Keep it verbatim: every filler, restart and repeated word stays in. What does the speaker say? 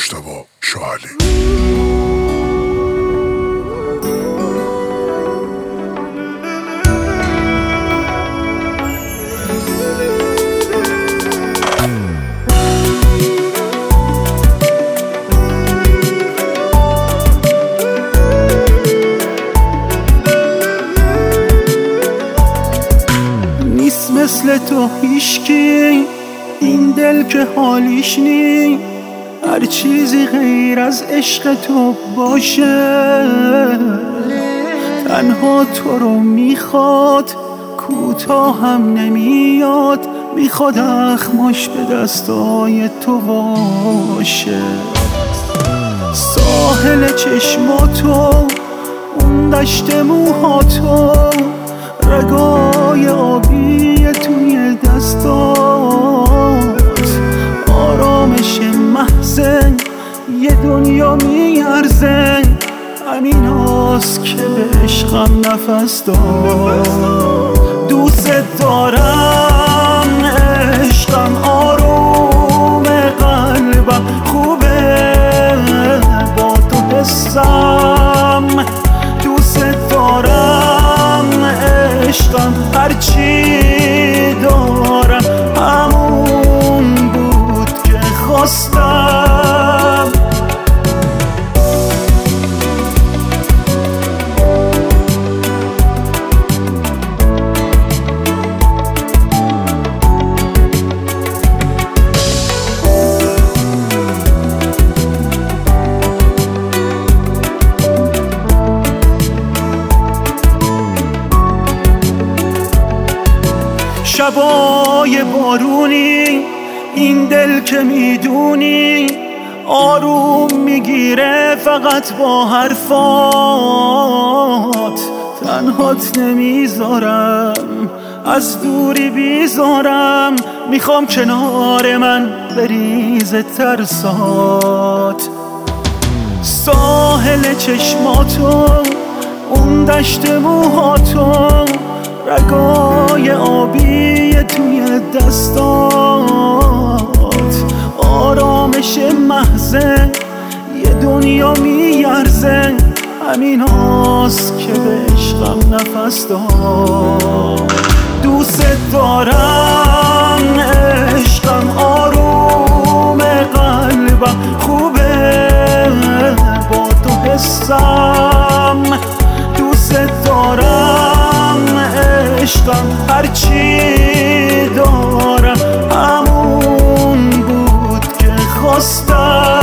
مجتبی شاعلی. نیست مثل تو هیشکی این دل که حالیش نی، هر چیزی غیر از عشق تو باشه. تنها تو رو میخواد، کوتاه هم نمیاد، میخواد اخماش به دستای تو باشه. ساحل چشماتو، اون دشت موهاتو، رگای آبی توی دستات، آرامش محزن یه دنیا میارزه. همین هاست که به عشقم نفس داد. دوست دارم عشقم، آروم قلبم خوبه با تو حسم. دوست دارم عشقم، هرچی دارم همون بود که خواستم. شبای بارونی این دل که میدونی، آروم میگیره فقط با حرفات. تنهات نمیذارم، از دوری بیزارم، میخوام کنار من بریز ترسات. ساحل چشماتو، اون دشت موهاتو، رگای آبی توی دستات، آرامش محزن یه دنیا میارزه. همین هاست که به عشقم نفس داد. دوست دارم عشقم، آروم قلبم خوبه با تو حسم. دوست دارم عشقم، هرچی دارم همون بود که خواستم.